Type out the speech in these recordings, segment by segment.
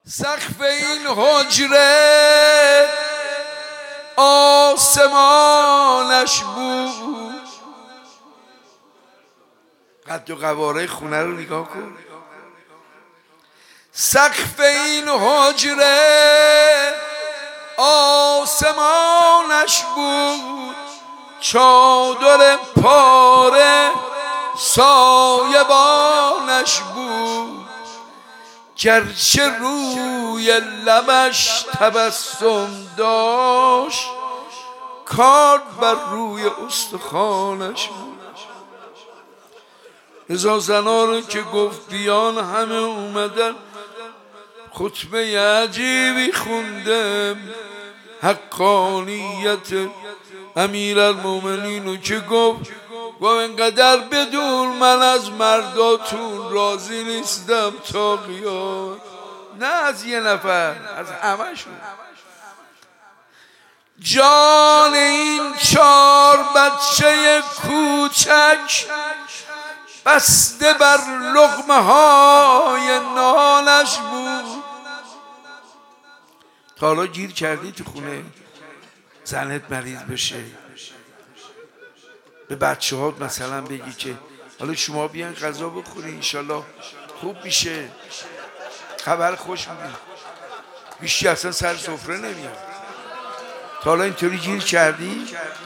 سقف این حجره آسمانش بود. قد و قواره خونه رو نگاه کن. سقف این حجره آسمانش بود، چادر پاره سایبانش بود. گرچه روی لبش تبسم داشت، کار بر روی استخوانش بود. رضا زنا رو که گفت بیان همه اومدن، خطبه عجیبی خوندم. حقانیت امیرالمومنین رو که گفت انقدر بدون من از مرداتون راضی نیستم تا قیامت. نه از یه نفر، از همشون. جان این 4 بچه کوچک بسته بر لقمه های نانش بود. تا حالا گیر کردی تو خونه زنت مریض بشه، به بچه ها مثلا بگی که حالا شما بیان غذا بخورین انشالله خوب میشه، خبر خوش میگی، بیشتر اصلا سر سفره نمیاد. تا حالا اینطوری گیر کردی؟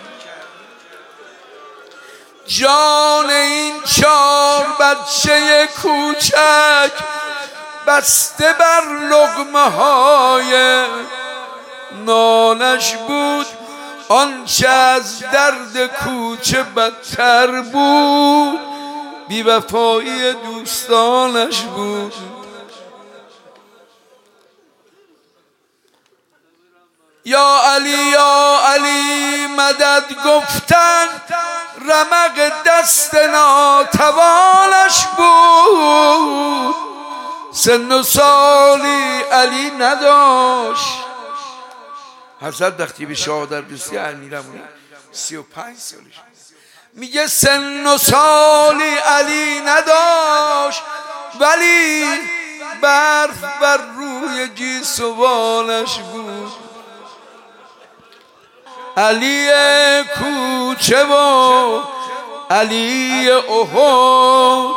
جان این 4 بچه کوچک بسته بر لقمه های نانش بود. آنچه از درد کوچه بدتر بود، بی‌وفایی دوستانش بود. یا علی یا علی مدد گفتن، رمق دست ناتوانش بود. سن و سالی علی نداشت. حضرت وقتی به شهادت رسید امیرالمومنین 35 سالش میگه سن و سالی علی نداشت، ولی برف بر روی گیسوانش بود. علی کوچه و علی احد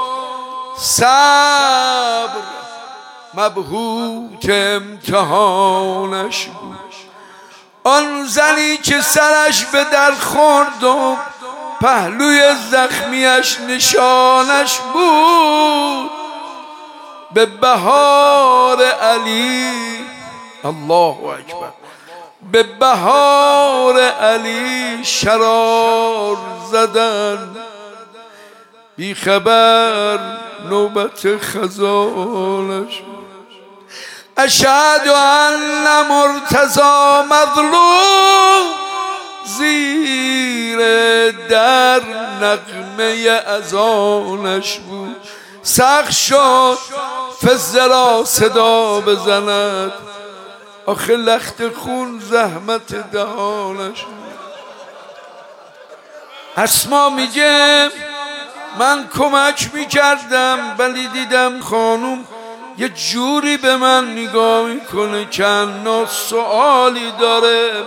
صبر مبهوت امتحانش بود. آن زنی که سرش به در خورد و پهلوی زخمیش نشانش بود. به بهار علی، الله اکبر، به بهار علی شرار زدن، بی خبر نوبت خزانش. اشهد ان مرتضی مظلوم زیر در نغمه اذانش بود. سخت شد فزه را صدا بزند، آخه لخت خون زحمت دهانش بود. اسما میگه من کمک میکردم، ولی دیدم خانوم یه جوری به من نگاه میکنه که انا سوالی داره.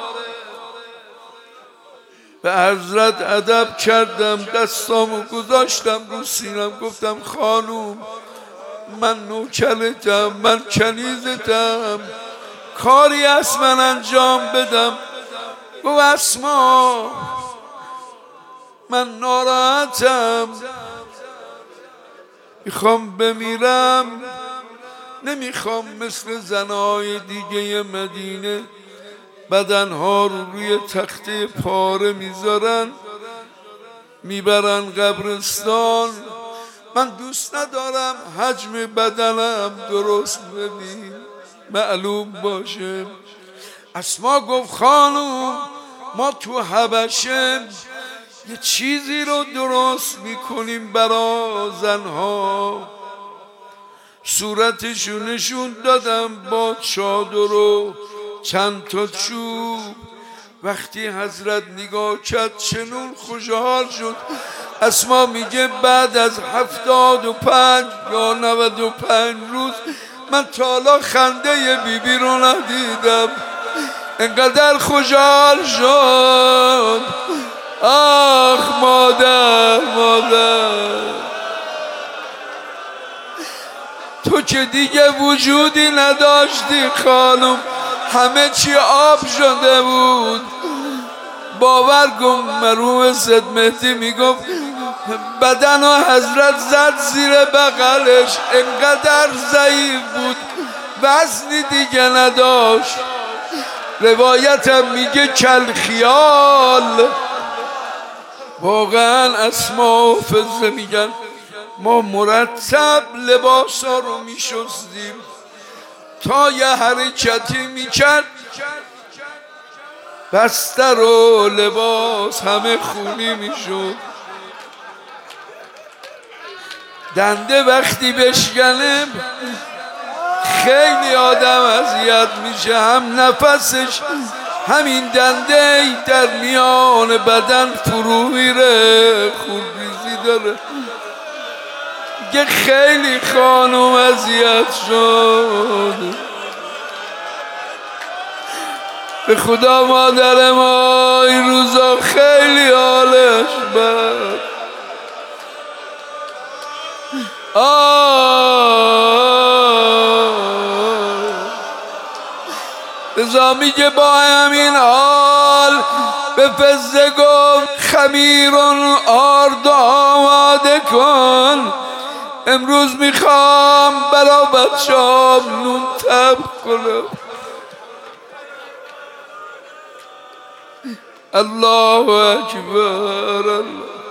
به حضرت ادب کردم، دستامو گذاشتم رو سینم، گفتم خانوم من نوکرتم، من کنیزتم، کاری از من انجام بدم. گفت اسما من ناراحتم، میخوام بمیرم، نمیخوام مثل زنای دیگه مدینه بدنها رو روی تخته پاره میذارن میبرن قبرستان. من دوست ندارم حجم بدنم درست ببین، معلوم باشه. اسما گفت خانوم ما تو حبشه یه چیزی رو درست میکنیم برا زنها. صورتشو نشون دادم با چادر و چند تا چوب. وقتی حضرت نگاه کرد چنون خوشحال شد. اسما میگه بعد از 75 یا 95 روز من تا حالا خنده بیبی رو ندیدم، انقدر خوشحال شد. آخ مادر تو که دیگه وجودی نداشتی خانم، همه چی آب شده بود. باور کن مرحوم سید مهدی میگفت بدن و حضرت زد زیر بغلش، انقدر ضعیف بود وزنی دیگه نداشت. روایتم میگه کل خیال. واقعا اسما و فضه میگن ما مرتب لباسا رو میشستیم، تا یه حرکتی میکرد بستر و لباس همه خونی میشد. دنده وقتی بشکنه خیلی آدم اذیت میشه، هم نفسش همین دنده در میان بدن فرو میره، خونریزی داره. که خیلی خانم اذیت شد. به خدا مادر ما این روزا خیلی حالش بد. رضا میگه با همین حال به فزه گفت خمیرون آرد آماده کن، امروز میخوام برا بچه‌ام نون تب کنم. الله اکبر. الله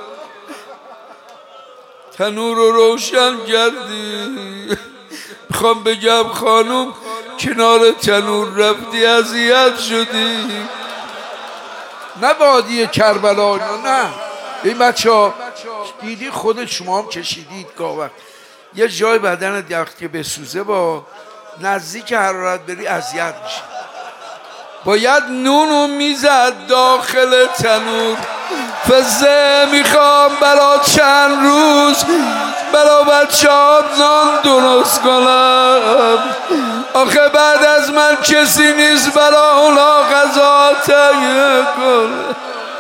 تنور رو روشن کردی. میخوام بگم خانوم کنار تنور رفتی اذیت شدی. نه وادی کربلا، نه. این بچه ها دیدی خود شما هم کشیدید گاه وقت یه جای بدن وقتی بسوزه با نزدیک حرارت بری اذیت میشه. باید نونو میزد داخل تنور. فزه میخوام برا چند روز برا بچه‌ام نان درست کنم، آخه بعد از من کسی نیست برا اونا غذا تهیه کنه.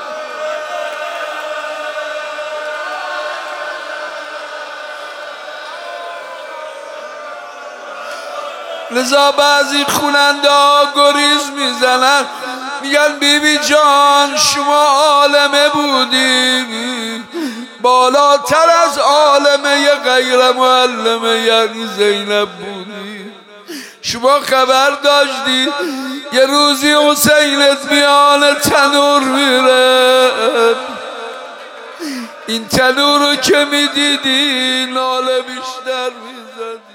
لذا بعضی خوننده ها گریز میزنن، میگن بیبی جان شما عالمه بودی، بالاتر از عالمه غیر معلمه یعنی زینب بودی. شما خبر داشتی یه روزی حسینت میان تنور میره، این تنور رو که میدیدی ناله بیشتر میزد.